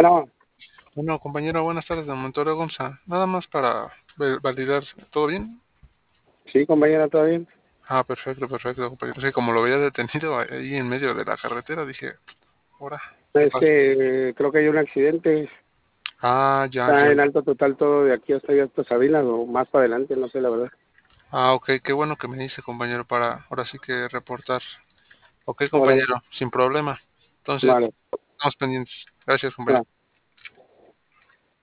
Bueno, Bueno, compañero, buenas tardes de Montorio Gonza. Nada más para validar, ¿todo bien? sí, compañera, ¿todo bien? Ah, perfecto, perfecto, compañero. Sí, como lo veía detenido ahí en medio de la carretera, dije, ahora, ¿qué Es pasa? que creo que hay un accidente. Ah, ya, Está ya. en alto total todo de aquí hasta Sabina o más para adelante, no sé la verdad. Ah, ok, qué bueno que me dice, compañero, para ahora sí que reportar. Ok, Ahora, compañero, sin problema. Entonces, vale. estamos pendientes. Gracias, Va. compañero.